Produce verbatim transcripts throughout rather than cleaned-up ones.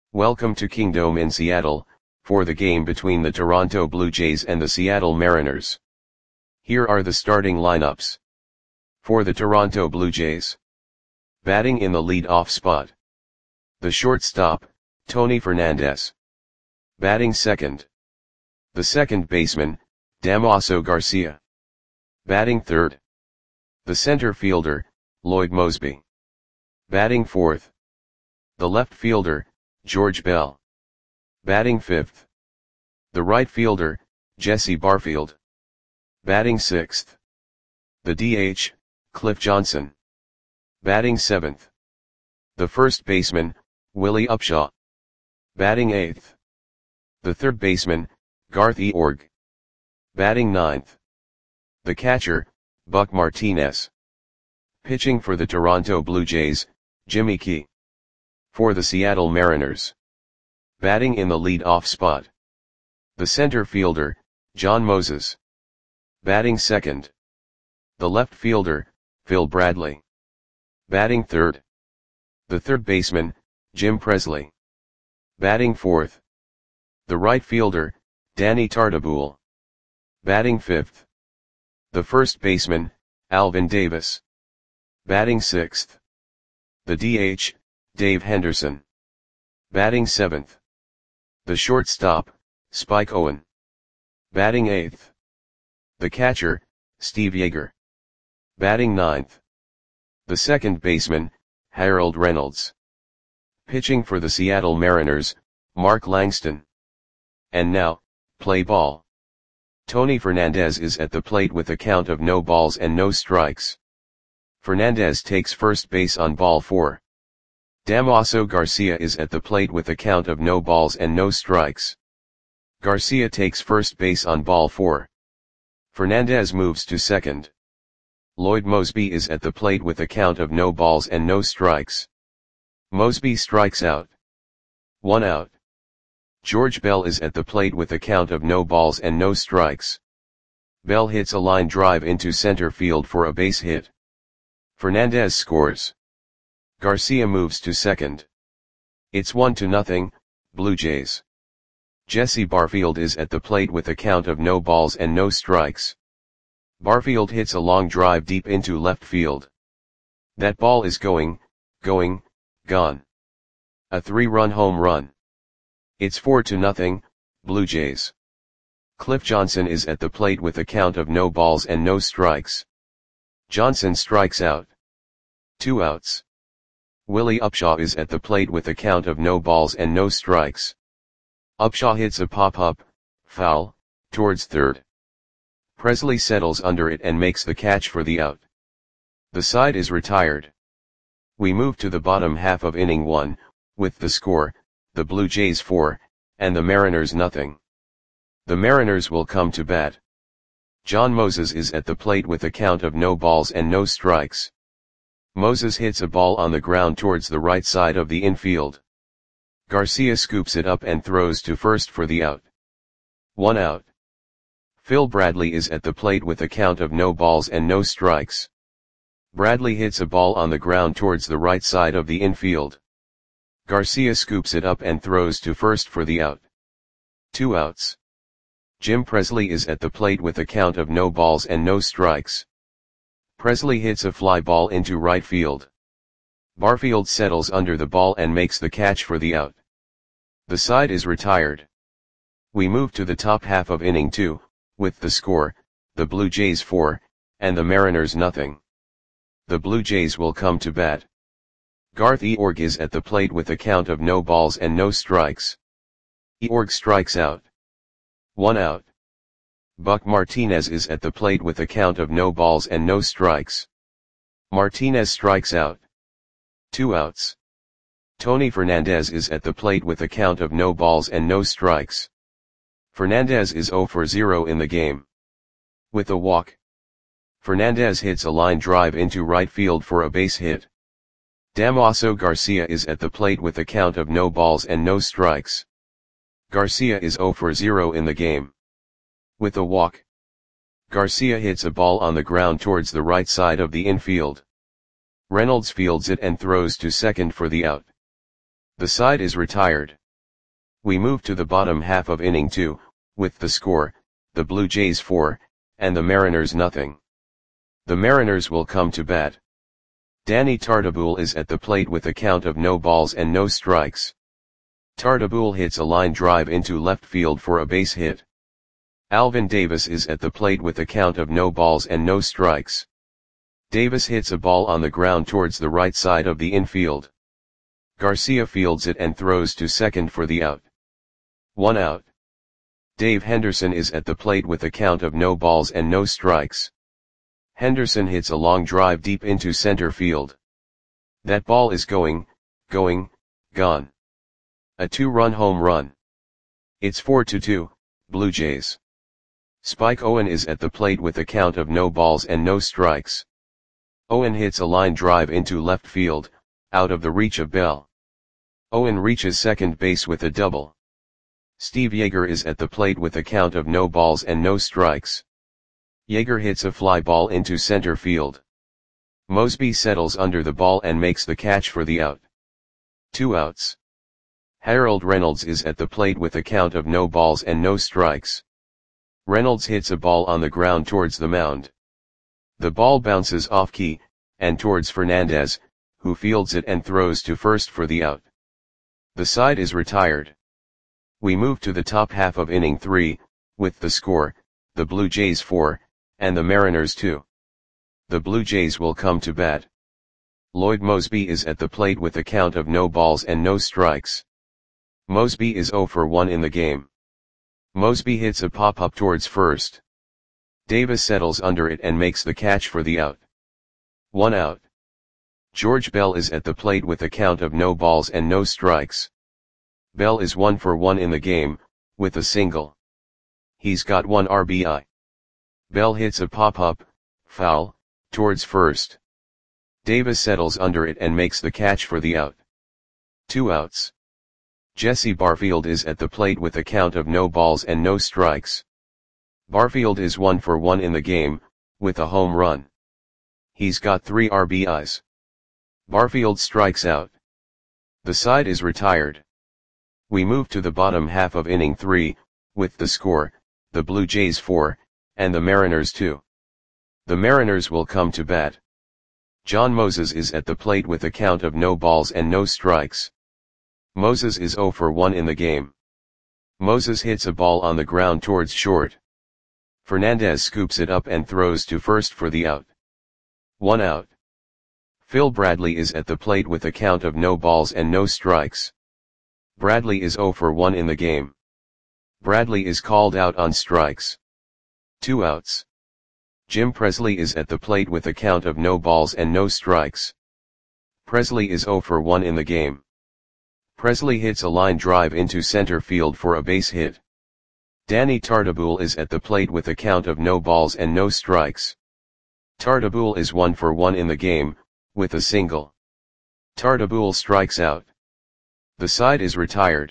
Welcome to Kingdome in Seattle, for the game between the Toronto Blue Jays and the Seattle Mariners. Here are the starting lineups. For the Toronto Blue Jays. Batting in the lead-off spot. The shortstop, Tony Fernandez. Batting second. The second baseman, Damaso Garcia. Batting third. The center fielder, Lloyd Moseby. Batting fourth. The left fielder, George Bell. Batting fifth. The right fielder, Jesse Barfield. Batting sixth. The D H, Cliff Johnson. Batting seventh. The first baseman, Willie Upshaw. Batting eighth. The third baseman, Garth Eorg. Batting ninth. The catcher, Buck Martinez. Pitching for the Toronto Blue Jays, Jimmy Key. For the Seattle Mariners. Batting in the lead-off spot. The center fielder, John Moses. Batting second. The left fielder, Phil Bradley. Batting third. The third baseman, Jim Presley. Batting fourth. The right fielder, Danny Tartabull. Batting fifth. The first baseman, Alvin Davis. Batting sixth. The D H, Dave Henderson. Batting seventh. The shortstop, Spike Owen. Batting eighth. The catcher, Steve Yeager. Batting ninth. The second baseman, Harold Reynolds. Pitching for the Seattle Mariners, Mark Langston. And now, play ball. Tony Fernandez is at the plate with a count of no balls and no strikes. Fernandez takes first base on ball four. Damaso Garcia is at the plate with a count of no balls and no strikes. Garcia takes first base on ball four. Fernandez moves to second. Lloyd Moseby is at the plate with a count of no balls and no strikes. Moseby strikes out. One out. George Bell is at the plate with a count of no balls and no strikes. Bell hits a line drive into center field for a base hit. Fernandez scores. Garcia moves to second. It's one to nothing, Blue Jays. Jesse Barfield is at the plate with a count of no balls and no strikes. Barfield hits a long drive deep into left field. That ball is going, going, gone. A three-run home run. It's four to nothing, Blue Jays. Cliff Johnson is at the plate with a count of no balls and no strikes. Johnson strikes out. Two outs. Willie Upshaw is at the plate with a count of no balls and no strikes. Upshaw hits a pop-up, foul, towards third. Presley settles under it and makes the catch for the out. The side is retired. We move to the bottom half of inning one, with the score, the Blue Jays four, and the Mariners nothing. The Mariners will come to bat. John Moses is at the plate with a count of no balls and no strikes. Moses hits a ball on the ground towards the right side of the infield. Garcia scoops it up and throws to first for the out. One out. Phil Bradley is at the plate with a count of no balls and no strikes. Bradley hits a ball on the ground towards the right side of the infield. Garcia scoops it up and throws to first for the out. Two outs. Jim Presley is at the plate with a count of no balls and no strikes. Presley hits a fly ball into right field. Barfield settles under the ball and makes the catch for the out. The side is retired. We move to the top half of inning two, with the score, the Blue Jays four, and the Mariners nothing. The Blue Jays will come to bat. Garth Eorg is at the plate with a count of no balls and no strikes. Eorg strikes out. One out. Buck Martinez is at the plate with a count of no balls and no strikes. Martinez strikes out. Two outs. Tony Fernandez is at the plate with a count of no balls and no strikes. Fernandez is zero for zero in the game. With a walk. Fernandez hits a line drive into right field for a base hit. Damaso Garcia is at the plate with a count of no balls and no strikes. Garcia is zero for zero in the game. With a walk. Garcia hits a ball on the ground towards the right side of the infield. Reynolds fields it and throws to second for the out. The side is retired. We move to the bottom half of inning two, with the score, the Blue Jays four, and the Mariners nothing. The Mariners will come to bat. Danny Tartabull is at the plate with a count of no balls and no strikes. Tartabull hits a line drive into left field for a base hit. Alvin Davis is at the plate with a count of no balls and no strikes. Davis hits a ball on the ground towards the right side of the infield. Garcia fields it and throws to second for the out. One out. Dave Henderson is at the plate with a count of no balls and no strikes. Henderson hits a long drive deep into center field. That ball is going, going, gone. A two-run home run. It's four to two, Blue Jays. Spike Owen is at the plate with a count of no balls and no strikes. Owen hits a line drive into left field, out of the reach of Bell. Owen reaches second base with a double. Steve Yeager is at the plate with a count of no balls and no strikes. Yeager hits a fly ball into center field. Mosby settles under the ball and makes the catch for the out. Two outs. Harold Reynolds is at the plate with a count of no balls and no strikes. Reynolds hits a ball on the ground towards the mound. The ball bounces off key, and towards Fernandez, who fields it and throws to first for the out. The side is retired. We move to the top half of inning three, with the score, the Blue Jays four, and the Mariners two. The Blue Jays will come to bat. Lloyd Mosby is at the plate with a count of no balls and no strikes. Mosby is oh for one in the game. Mosby hits a pop-up towards first. Davis settles under it and makes the catch for the out. One out. George Bell is at the plate with a count of no balls and no strikes. Bell is one for one in the game, with a single. He's got one R B I. Bell hits a pop-up, foul, towards first. Davis settles under it and makes the catch for the out. Two outs. Jesse Barfield is at the plate with a count of no balls and no strikes. Barfield is one for one in the game, with a home run. He's got three R B Is. Barfield strikes out. The side is retired. We move to the bottom half of inning three, with the score, the Blue Jays four, and the Mariners two. The Mariners will come to bat. John Moses is at the plate with a count of no balls and no strikes. Moses is oh for one in the game. Moses hits a ball on the ground towards short. Fernandez scoops it up and throws to first for the out. One out. Phil Bradley is at the plate with a count of no balls and no strikes. Bradley is oh for one in the game. Bradley is called out on strikes. Two outs. Jim Presley is at the plate with a count of no balls and no strikes. Presley is oh for one in the game. Presley hits a line drive into center field for a base hit. Danny Tartabull is at the plate with a count of no balls and no strikes. Tartabull is one for one in the game, with a single. Tartabull strikes out. The side is retired.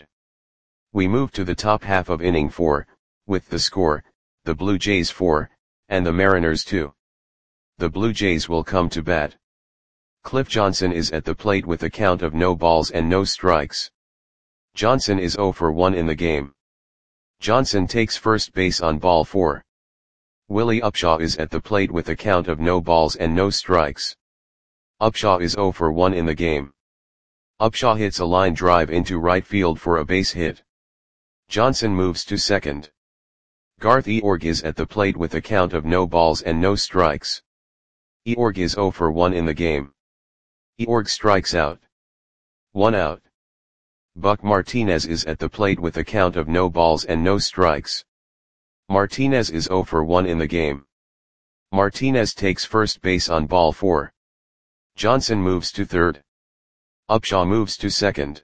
We move to the top half of inning four, with the score, the Blue Jays four, and the Mariners two. The Blue Jays will come to bat. Cliff Johnson is at the plate with a count of no balls and no strikes. Johnson is oh for one in the game. Johnson takes first base on ball four. Willie Upshaw is at the plate with a count of no balls and no strikes. Upshaw is oh for one in the game. Upshaw hits a line drive into right field for a base hit. Johnson moves to second. Garth Eorg is at the plate with a count of no balls and no strikes. Eorg is oh for one in the game. Eorg strikes out. One out. Buck Martinez is at the plate with a count of no balls and no strikes. Martinez is oh for one in the game. Martinez takes first base on ball four. Johnson moves to third. Upshaw moves to second.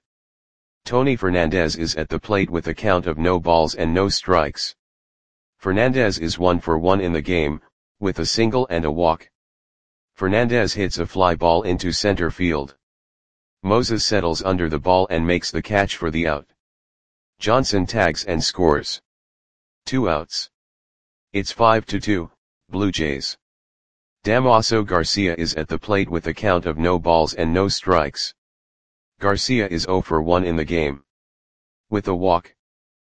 Tony Fernandez is at the plate with a count of no balls and no strikes. Fernandez is one for one in the game, with a single and a walk. Fernandez hits a fly ball into center field. Moses settles under the ball and makes the catch for the out. Johnson tags and scores. Two outs. It's five to two, Blue Jays. Damaso Garcia is at the plate with a count of no balls and no strikes. Garcia is zero for one in the game. With a walk,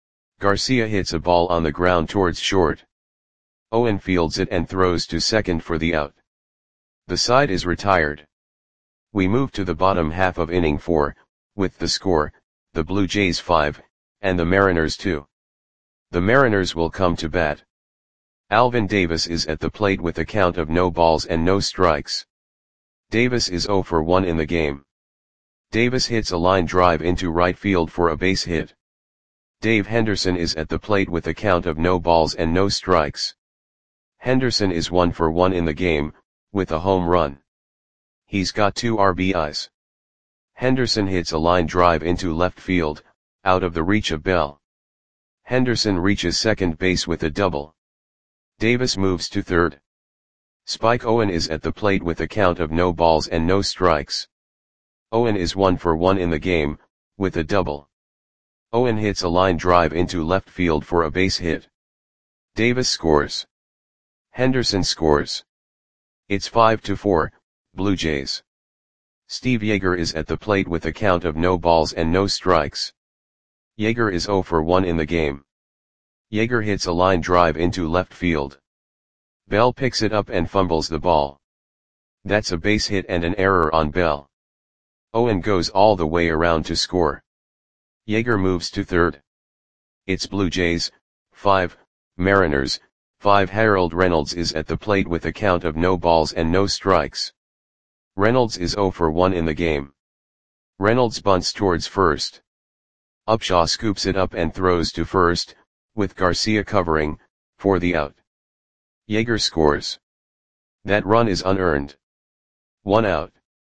Garcia hits a ball on the ground towards short. Owen fields it and throws to second for the out. The side is retired. We move to the bottom half of inning four, with the score, the Blue Jays five, and the Mariners two. The Mariners will come to bat. Alvin Davis is at the plate with a count of no balls and no strikes. Davis is zero for one in the game. Davis hits a line drive into right field for a base hit. Dave Henderson is at the plate with a count of no balls and no strikes. Henderson is one for one in the game, with a home run. He's got two R B Is. Henderson hits a line drive into left field, out of the reach of Bell. Henderson reaches second base with a double. Davis moves to third. Spike Owen is at the plate with a count of no balls and no strikes. Owen is one for one in the game, with a double. Owen hits a line drive into left field for a base hit. Davis scores. Henderson scores. It's five to four, Blue Jays. Steve Yeager is at the plate with a count of no balls and no strikes. Yeager is zero for one in the game. Yeager hits a line drive into left field. Bell picks it up and fumbles the ball. That's a base hit and an error on Bell. Owen goes all the way around to score. Yeager moves to third. It's Blue Jays, five, Mariners, five. Harold Reynolds is at the plate with a count of no balls and no strikes. Reynolds is zero for one in the game. Reynolds bunts towards first. Upshaw scoops it up and throws to first, with Garcia covering, for the out. Yeager scores. That run is unearned. One out.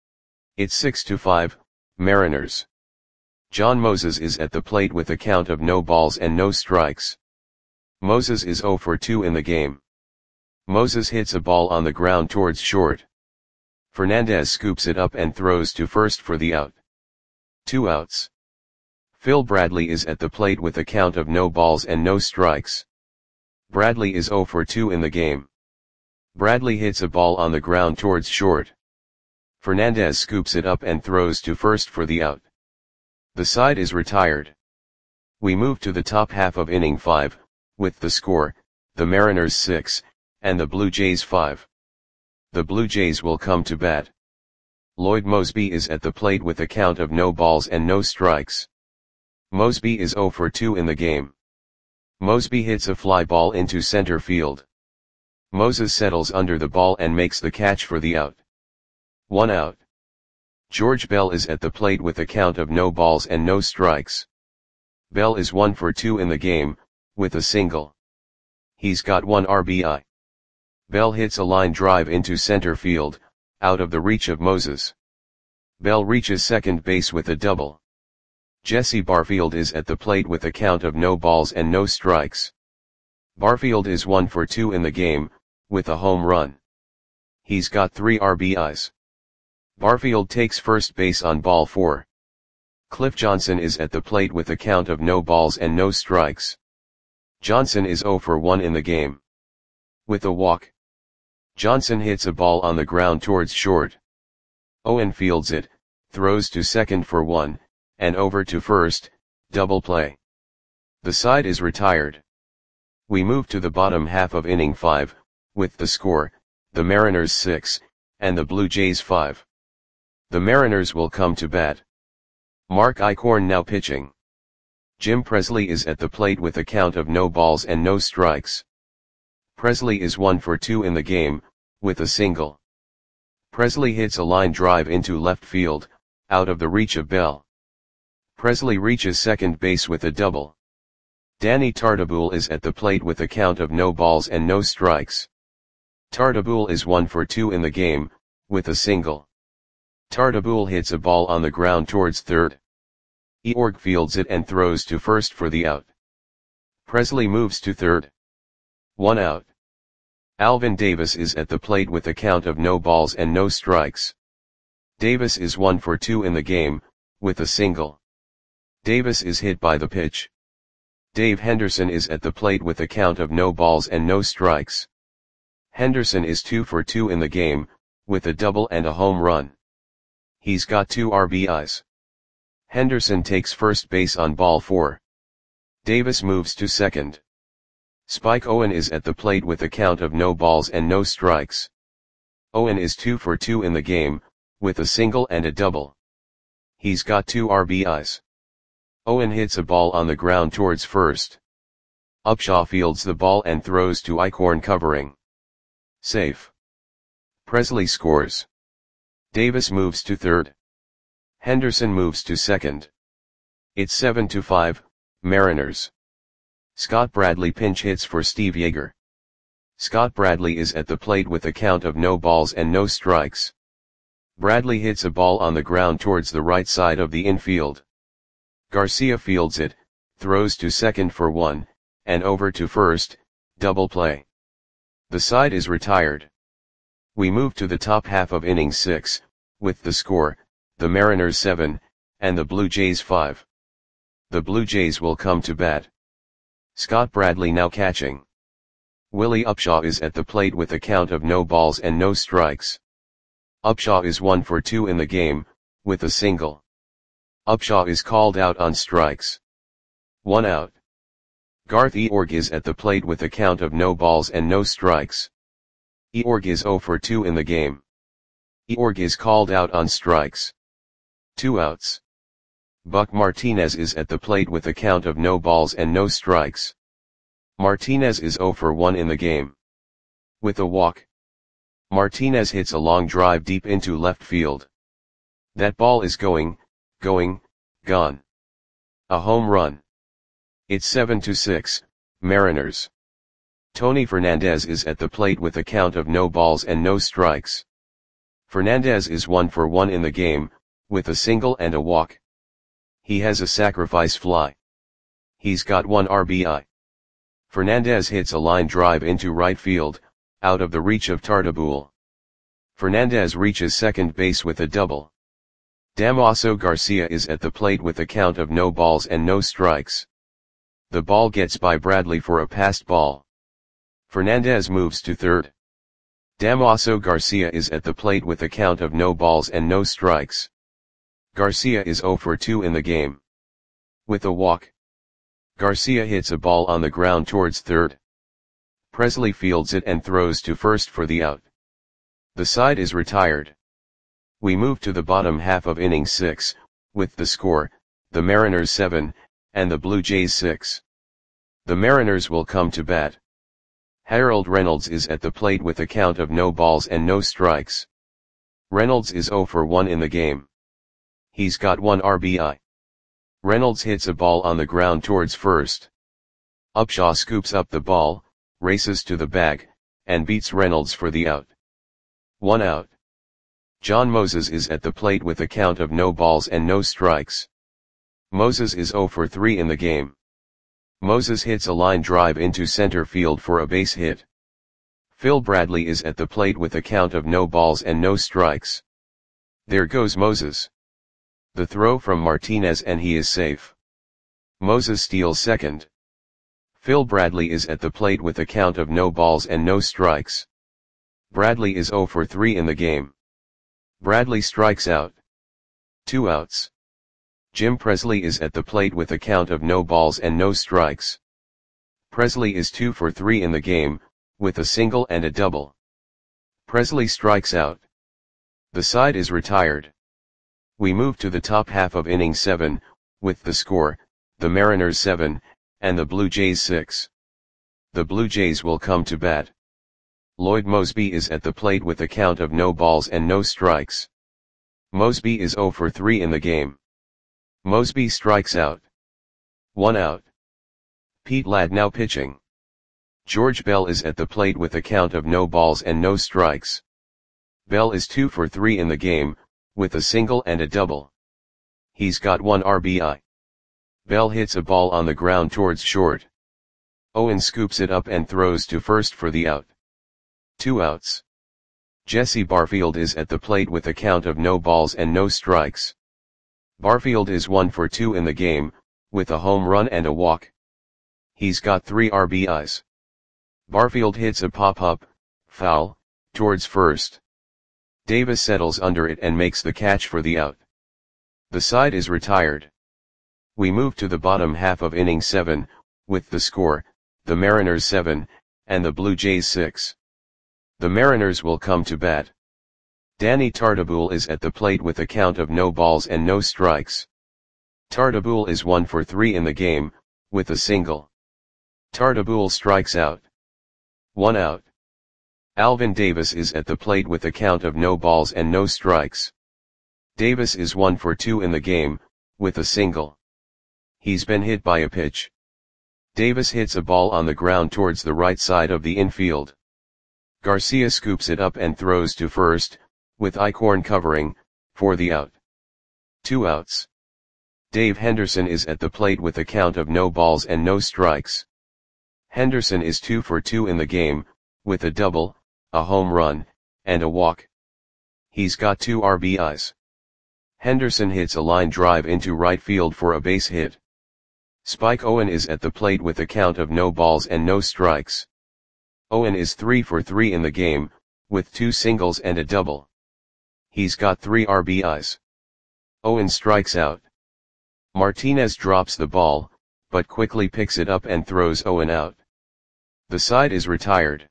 It's six to five, Mariners. John Moses is at the plate with a count of no balls and no strikes. Moses is zero for two in the game. Moses hits a ball on the ground towards short. Fernandez scoops it up and throws to first for the out. Two outs. Phil Bradley is at the plate with a count of no balls and no strikes. Bradley is zero for two in the game. Bradley hits a ball on the ground towards short. Fernandez scoops it up and throws to first for the out. The side is retired. We move to the top half of inning five, with the score, the Mariners six, and the Blue Jays five. The Blue Jays will come to bat. Lloyd Moseby is at the plate with a count of no balls and no strikes. Moseby is zero for two in the game. Moseby hits a fly ball into center field. Moses settles under the ball and makes the catch for the out. One out. George Bell is at the plate with a count of no balls and no strikes. Bell is one for two in the game, with a single. He's got one R B I. Bell hits a line drive into center field, out of the reach of Moses. Bell reaches second base with a double. Jesse Barfield is at the plate with a count of no balls and no strikes. Barfield is one for two in the game, with a home run. He's got three R B Is. Barfield takes first base on ball four. Cliff Johnson is at the plate with a count of no balls and no strikes. Johnson is zero for one in the game. With a walk, Johnson hits a ball on the ground towards short. Owen fields it, throws to second for one, and over to first, double play. The side is retired. We move to the bottom half of inning five, with the score, the Mariners six, and the Blue Jays five. The Mariners will come to bat. Mark Eichhorn now pitching. Jim Presley is at the plate with a count of no balls and no strikes. Presley is one for two in the game, with a single. Presley hits a line drive into left field, out of the reach of Bell. Presley reaches second base with a double. Danny Tartabull is at the plate with a count of no balls and no strikes. Tartabull is one for two in the game, with a single. Tartabull hits a ball on the ground towards third. Eorg fields it and throws to first for the out. Presley moves to third. One out. Alvin Davis is at the plate with a count of no balls and no strikes. Davis is one for two in the game, with a single. Davis is hit by the pitch. Dave Henderson is at the plate with a count of no balls and no strikes. Henderson is two for two in the game, with a double and a home run. He's got two R B Is. Henderson takes first base on ball four. Davis moves to second. Spike Owen is at the plate with a count of no balls and no strikes. Owen is two for two in the game, with a single and a double. He's got two R B Is. Owen hits a ball on the ground towards first. Upshaw fields the ball and throws to Eichhorn covering. Safe. Presley scores. Davis moves to third. Henderson moves to second. It's seven to five, Mariners. Scott Bradley pinch hits for Steve Yeager. Scott Bradley is at the plate with a count of no balls and no strikes. Bradley hits a ball on the ground towards the right side of the infield. Garcia fields it, throws to second for one, and over to first, double play. The side is retired. We move to the top half of inning six, with the score, the Mariners seven, and the Blue Jays five. The Blue Jays will come to bat. Scott Bradley now catching. Willie Upshaw is at the plate with a count of no balls and no strikes. Upshaw is one for two in the game, with a single. Upshaw is called out on strikes. One out. Garth Eorg is at the plate with a count of no balls and no strikes. Eorg is zero for two in the game. Eorg is called out on strikes. Two outs. Buck Martinez is at the plate with a count of no balls and no strikes. Martinez is zero for one in the game. With a walk. Martinez hits a long drive deep into left field. That ball is going, going, gone. A home run. It's seven to six, Mariners. Tony Fernandez is at the plate with a count of no balls and no strikes. Fernandez is one for one in the game, with a single and a walk. He has a sacrifice fly. He's got one R B I. Fernandez hits a line drive into right field, out of the reach of Tartabull. Fernandez reaches second base with a double. Damaso Garcia is at the plate with a count of no balls and no strikes. The ball gets by Bradley for a passed ball. Fernandez moves to third. Damaso Garcia is at the plate with a count of no balls and no strikes. Garcia is zero for two in the game. With a walk. Garcia hits a ball on the ground towards third. Presley fields it and throws to first for the out. The side is retired. We move to the bottom half of inning six, with the score, the Mariners seven, and the Blue Jays six. The Mariners will come to bat. Harold Reynolds is at the plate with a count of no balls and no strikes. Reynolds is zero for one in the game. He's got one R B I. Reynolds hits a ball on the ground towards first. Upshaw scoops up the ball, races to the bag, and beats Reynolds for the out. One out. John Moses is at the plate with a count of no balls and no strikes. Moses is zero for three in the game. Moses hits a line drive into center field for a base hit. Phil Bradley is at the plate with a count of no balls and no strikes. There goes Moses. The throw from Martinez and he is safe. Moses steals second. Phil Bradley is at the plate with a count of no balls and no strikes. Bradley is zero for three in the game. Bradley strikes out. Two outs. Jim Presley is at the plate with a count of no balls and no strikes. Presley is two for three in the game, with a single and a double. Presley strikes out. The side is retired. We move to the top half of inning seven, with the score, the Mariners seven, and the Blue Jays six. The Blue Jays will come to bat. Lloyd Mosby is at the plate with a count of no balls and no strikes. Mosby is zero for three in the game. Mosby strikes out. One out. Pete Ladd now pitching. George Bell is at the plate with a count of no balls and no strikes. Bell is two for three in the game, with a single and a double. He's got one R B I. Bell hits a ball on the ground towards short. Owen scoops it up and throws to first for the out. Two outs. Jesse Barfield is at the plate with a count of no balls and no strikes. Barfield is one for two in the game, with a home run and a walk. He's got three R B Is. Barfield hits a pop-up, foul, towards first. Davis settles under it and makes the catch for the out. The side is retired. We move to the bottom half of inning seven, with the score, the Mariners seven, and the Blue Jays six. The Mariners will come to bat. Danny Tartabull is at the plate with a count of no balls and no strikes. Tartabull is one for three in the game, with a single. Tartabull strikes out. One out. Alvin Davis is at the plate with a count of no balls and no strikes. Davis is one for two in the game, with a single. He's been hit by a pitch. Davis hits a ball on the ground towards the right side of the infield. Garcia scoops it up and throws to first, with Eichhorn covering, for the out. Two outs. Dave Henderson is at the plate with a count of no balls and no strikes. Henderson is two for two in the game, with a double, a home run, and a walk. He's got two R B Is. Henderson hits a line drive into right field for a base hit. Spike Owen is at the plate with a count of no balls and no strikes. Owen is three for three in the game, with two singles and a double. He's got three R B Is. Owen strikes out. Martinez drops the ball, but quickly picks it up and throws Owen out. The side is retired.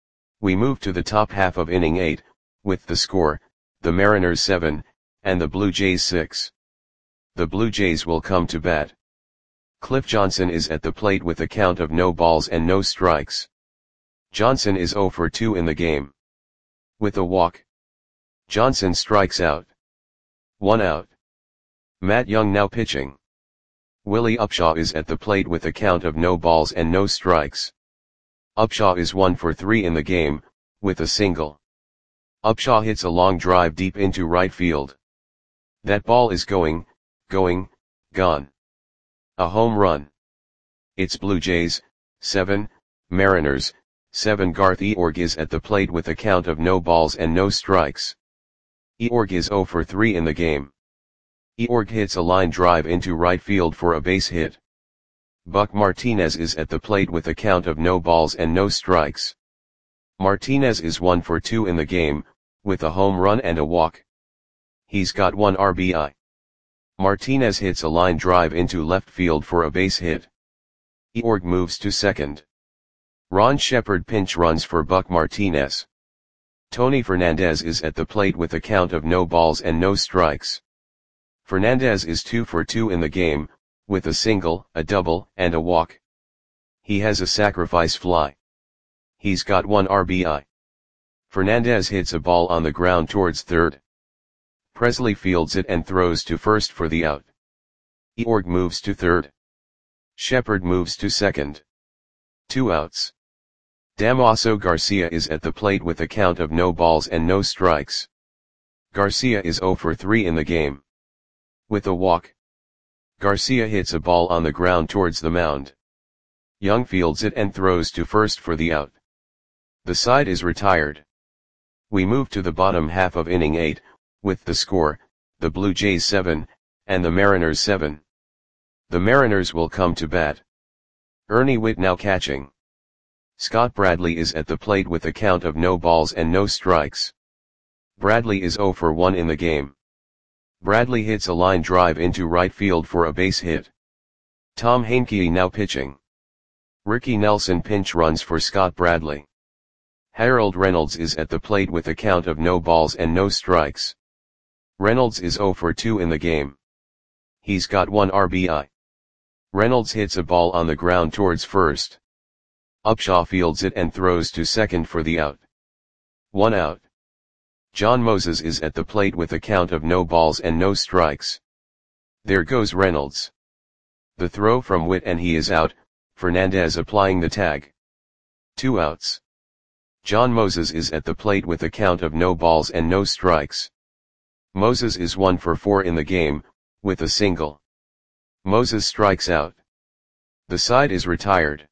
We move to the top half of inning eight, with the score, the Mariners seven, and the Blue Jays six. The Blue Jays will come to bat. Cliff Johnson is at the plate with a count of no balls and no strikes. Johnson is zero for two in the game. With a walk. Johnson strikes out. One out. Matt Young now pitching. Willie Upshaw is at the plate with a count of no balls and no strikes. Upshaw is one for three in the game, with a single. Upshaw hits a long drive deep into right field. That ball is going, going, gone. A home run. It's Blue Jays, seven, Mariners, seven. Garth Eorg is at the plate with a count of no balls and no strikes. Eorg is zero for three in the game. Eorg hits a line drive into right field for a base hit. Buck Martinez is at the plate with a count of no balls and no strikes. Martinez is one for two in the game, with a home run and a walk. He's got one R B I. Martinez hits a line drive into left field for a base hit. Eorg moves to second. Ron Shepard pinch runs for Buck Martinez. Tony Fernandez is at the plate with a count of no balls and no strikes. Fernandez is two for two in the game, with a single, a double, and a walk. He has a sacrifice fly. He's got one R B I. Fernandez hits a ball on the ground towards third. Presley fields it and throws to first for the out. Eorg moves to third. Shepard moves to second. Two outs. Damaso Garcia is at the plate with a count of no balls and no strikes. Garcia is zero for three in the game. With a walk. Garcia hits a ball on the ground towards the mound. Young fields it and throws to first for the out. The side is retired. We move to the bottom half of inning eight, with the score, the Blue Jays seven, and the Mariners seven. The Mariners will come to bat. Ernie Whitt now catching. Scott Bradley is at the plate with a count of no balls and no strikes. Bradley is zero for one in the game. Bradley hits a line drive into right field for a base hit. Tom Heincke now pitching. Ricky Nelson pinch runs for Scott Bradley. Harold Reynolds is at the plate with a count of no balls and no strikes. Reynolds is zero for two in the game. He's got one R B I. Reynolds hits a ball on the ground towards first. Upshaw fields it and throws to second for the out. One out. John Moses is at the plate with a count of no balls and no strikes. There goes Reynolds. The throw from Whitt and he is out, Fernandez applying the tag. Two outs. John Moses is at the plate with a count of no balls and no strikes. Moses is one for four in the game, with a single. Moses strikes out. The side is retired.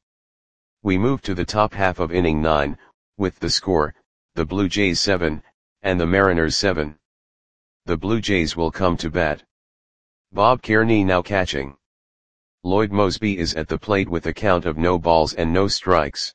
We move to the top half of inning nine, with the score, the Blue Jays seven, and the Mariners seven. The Blue Jays will come to bat. Bob Kearney now catching. Lloyd Mosby is at the plate with a count of no balls and no strikes.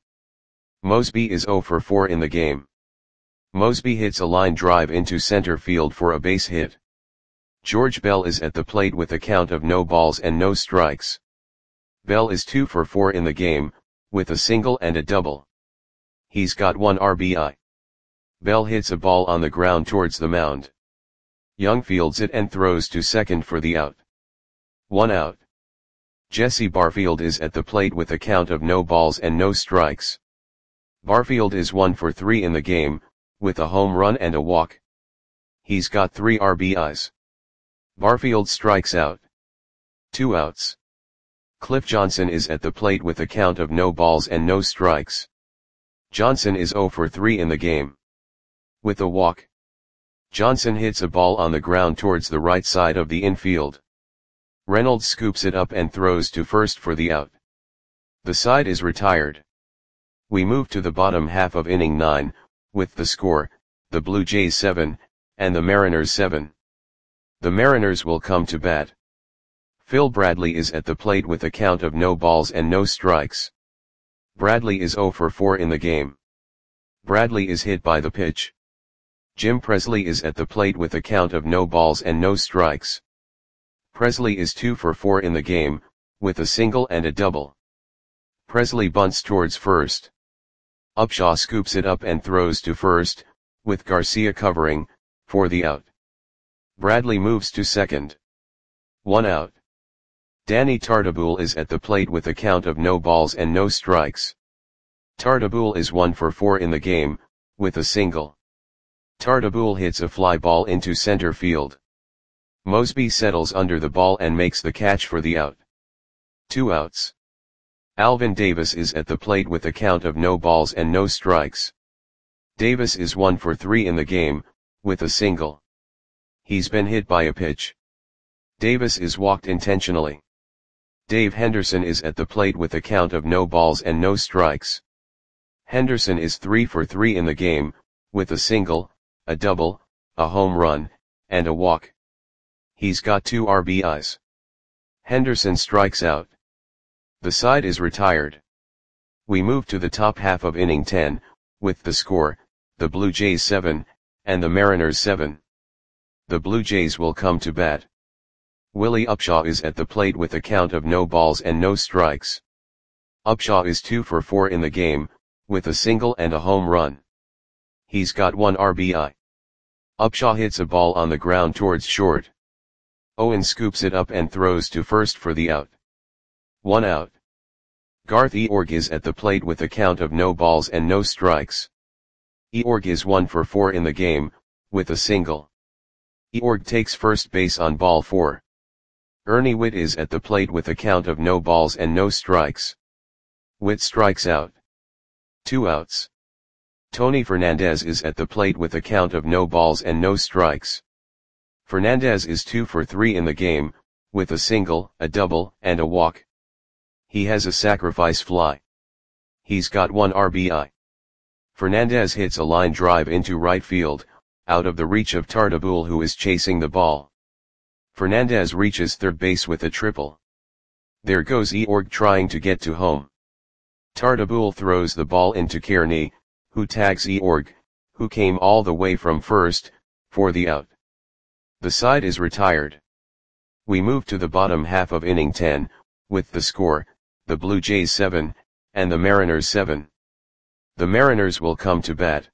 Mosby is zero for four in the game. Mosby hits a line drive into center field for a base hit. George Bell is at the plate with a count of no balls and no strikes. Bell is two for four in the game, with a single and a double. He's got one R B I. Bell hits a ball on the ground towards the mound. Young fields it and throws to second for the out. One out. Jesse Barfield is at the plate with a count of no balls and no strikes. Barfield is one for three in the game, with a home run and a walk. He's got three R B Is. Barfield strikes out. Two outs. Cliff Johnson is at the plate with a count of no balls and no strikes. Johnson is zero for three in the game. With a walk. Johnson hits a ball on the ground towards the right side of the infield. Reynolds scoops it up and throws to first for the out. The side is retired. We move to the bottom half of inning nine, with the score, the Blue Jays seven, and the Mariners seven. The Mariners will come to bat. Phil Bradley is at the plate with a count of no balls and no strikes. Bradley is zero for four in the game. Bradley is hit by the pitch. Jim Presley is at the plate with a count of no balls and no strikes. Presley is two for four in the game, with a single and a double. Presley bunts towards first. Upshaw scoops it up and throws to first, with Garcia covering, for the out. Bradley moves to second. One out. Danny Tartabull is at the plate with a count of no balls and no strikes. Tartabull is one for four in the game, with a single. Tartabull hits a fly ball into center field. Mosby settles under the ball and makes the catch for the out. Two outs. Alvin Davis is at the plate with a count of no balls and no strikes. Davis is one for three in the game, with a single. He's been hit by a pitch. Davis is walked intentionally. Dave Henderson is at the plate with a count of no balls and no strikes. Henderson is three for three in the game, with a single, a double, a home run, and a walk. He's got two R B Is. Henderson strikes out. The side is retired. We move to the top half of inning ten, with the score, the Blue Jays seven, and the Mariners seven. The Blue Jays will come to bat. Willie Upshaw is at the plate with a count of no balls and no strikes. Upshaw is two for four in the game, with a single and a home run. He's got one R B I. Upshaw hits a ball on the ground towards short. Owen scoops it up and throws to first for the out. One out. Garth Eorg is at the plate with a count of no balls and no strikes. Eorg is one for four in the game, with a single. Eorg takes first base on ball four. Ernie Whitt is at the plate with a count of no balls and no strikes. Whitt strikes out. Two outs. Tony Fernandez is at the plate with a count of no balls and no strikes. Fernandez is two for three in the game, with a single, a double, and a walk. He has a sacrifice fly. He's got one R B I. Fernandez hits a line drive into right field, out of the reach of Tartabull, who is chasing the ball. Fernandez reaches third base with a triple. There goes Eorg trying to get to home. Tartabull throws the ball into Kearney, who tags Eorg, who came all the way from first, for the out. The side is retired. We move to the bottom half of inning ten, with the score, the Blue Jays seven, and the Mariners seven. The Mariners will come to bat.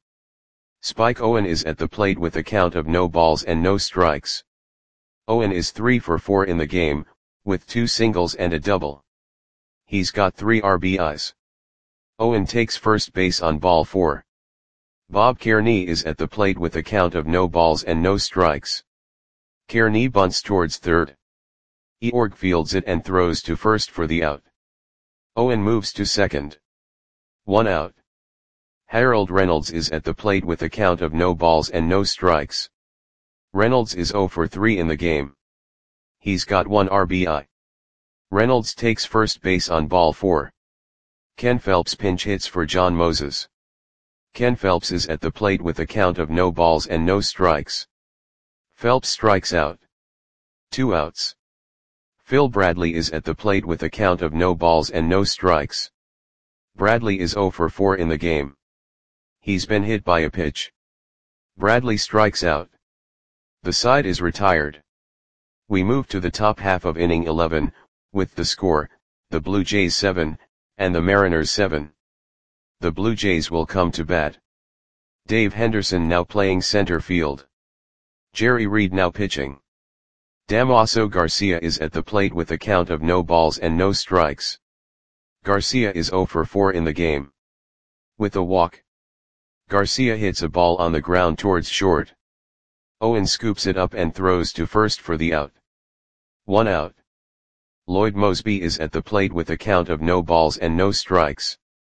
Spike Owen is at the plate with a count of no balls and no strikes. Owen is three for four in the game, with two singles and a double. He's got three R B Is. Owen takes first base on ball four. Bob Kearney is at the plate with a count of no balls and no strikes. Kearney bunts towards third. Eorg fields it and throws to first for the out. Owen moves to second. One out. Harold Reynolds is at the plate with a count of no balls and no strikes. Reynolds is zero for three in the game. He's got one R B I. Reynolds takes first base on ball four. Ken Phelps pinch hits for John Moses. Ken Phelps is at the plate with a count of no balls and no strikes. Phelps strikes out. Two outs. Phil Bradley is at the plate with a count of no balls and no strikes. Bradley is zero for four in the game. He's been hit by a pitch. Bradley strikes out. The side is retired. We move to the top half of inning eleven, with the score, the Blue Jays seven, and the Mariners seven. The Blue Jays will come to bat. Dave Henderson now playing center field. Jerry Reed now pitching. Damaso Garcia is at the plate with a count of no balls and no strikes. Garcia is zero for four in the game. With a walk, Garcia hits a ball on the ground towards short. Owen scoops it up and throws to first for the out. One out. Lloyd Moseby is at the plate with a count of no balls and no strikes.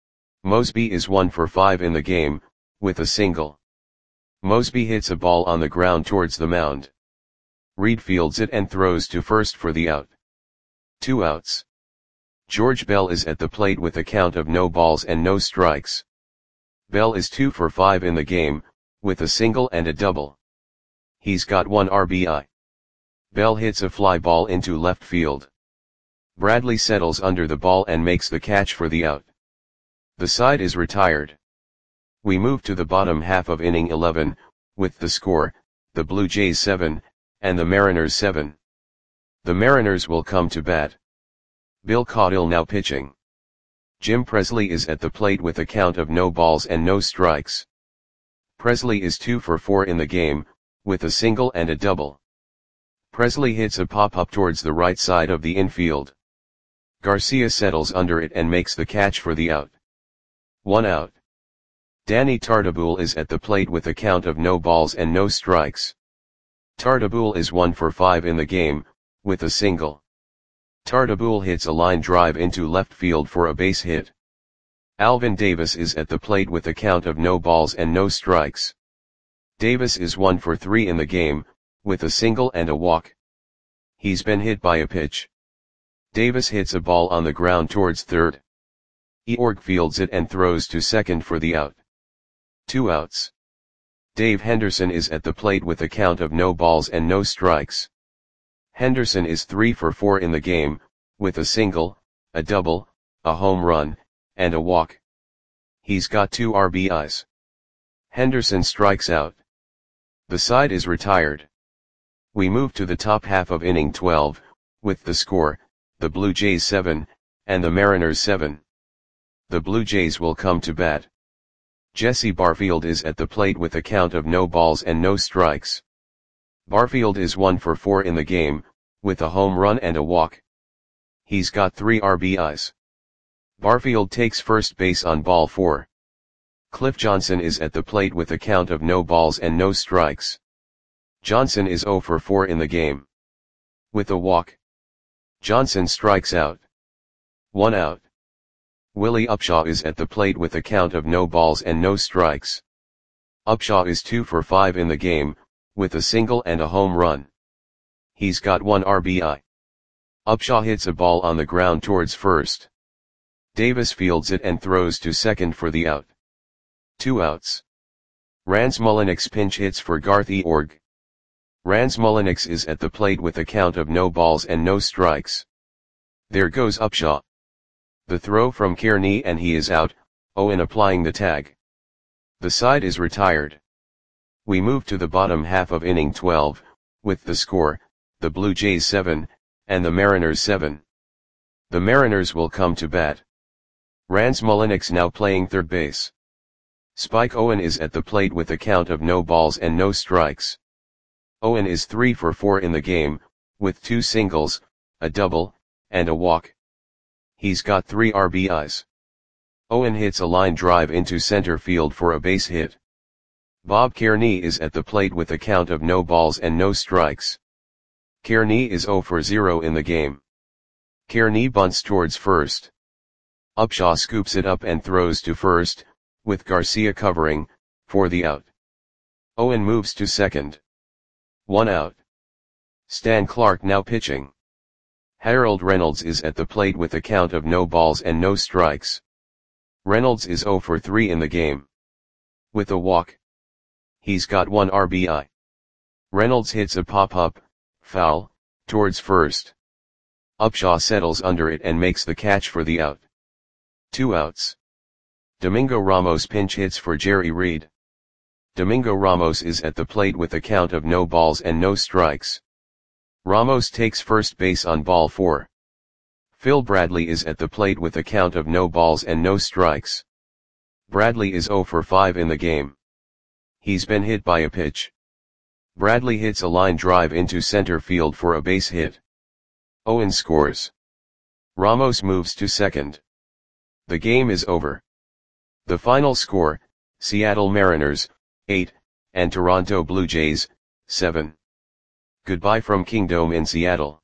Moseby is one for five in the game, with a single. Moseby hits a ball on the ground towards the mound. Reed fields it and throws to first for the out. Two outs. George Bell is at the plate with a count of no balls and no strikes. Bell is two for five in the game, with a single and a double. He's got one R B I. Bell hits a fly ball into left field. Bradley settles under the ball and makes the catch for the out. The side is retired. We move to the bottom half of inning eleven, with the score, the Blue Jays seven, and the Mariners seven. The Mariners will come to bat. Bill Caudill now pitching. Jim Presley is at the plate with a count of no balls and no strikes. Presley is two for four in the game, with a single and a double. Presley hits a pop-up towards the right side of the infield. Garcia settles under it and makes the catch for the out. One out. Danny Tartabull is at the plate with a count of no balls and no strikes. Tartabull is one for five in the game, with a single. Tartabull hits a line drive into left field for a base hit. Alvin Davis is at the plate with a count of no balls and no strikes. Davis is one for three in the game, with a single and a walk. He's been hit by a pitch. Davis hits a ball on the ground towards third. Eorg fields it and throws to second for the out. Two outs. Dave Henderson is at the plate with a count of no balls and no strikes. Henderson is three for four in the game, with a single, a double, a home run, and a walk. He's got two R B Is. Henderson strikes out. The side is retired. We move to the top half of inning twelve, with the score, the Blue Jays seven, and the Mariners seven. The Blue Jays will come to bat. Jesse Barfield is at the plate with a count of no balls and no strikes. Barfield is one for four in the game, with a home run and a walk. He's got three R B Is. Barfield takes first base on ball four. Cliff Johnson is at the plate with a count of no balls and no strikes. Johnson is zero for four in the game. With a walk, Johnson strikes out. One out. Willie Upshaw is at the plate with a count of no balls and no strikes. Upshaw is two for five in the game, with a single and a home run. He's got one R B I. Upshaw hits a ball on the ground towards first. Davis fields it and throws to second for the out. Two outs. Rans Mulliniks pinch hits for Garth Eorg. Rans Mulliniks is at the plate with a count of no balls and no strikes. There goes Upshaw. The throw from Kearney and he is out, Owen applying the tag. The side is retired. We move to the bottom half of inning twelve, with the score, the Blue Jays seven, and the Mariners seven. The Mariners will come to bat. Rans Mulliniks now playing third base. Spike Owen is at the plate with a count of no balls and no strikes. Owen is three for four in the game, with two singles, a double, and a walk. He's got three R B Is. Owen hits a line drive into center field for a base hit. Bob Kearney is at the plate with a count of no balls and no strikes. Kearney is zero for zero in the game. Kearney bunts towards first. Upshaw scoops it up and throws to first, with Garcia covering, for the out. Owen moves to second. One out. Stan Clark now pitching. Harold Reynolds is at the plate with a count of no balls and no strikes. Reynolds is zero for three in the game. With a walk, he's got one R B I. Reynolds hits a pop-up, foul, towards first. Upshaw settles under it and makes the catch for the out. Two outs. Domingo Ramos pinch hits for Jerry Reed. Domingo Ramos is at the plate with a count of no balls and no strikes. Ramos takes first base on ball four. Phil Bradley is at the plate with a count of no balls and no strikes. Bradley is zero for five in the game. He's been hit by a pitch. Bradley hits a line drive into center field for a base hit. Owen scores. Ramos moves to second. The game is over. The final score, Seattle Mariners, eight, and Toronto Blue Jays, seven. Goodbye from Kingdome in Seattle.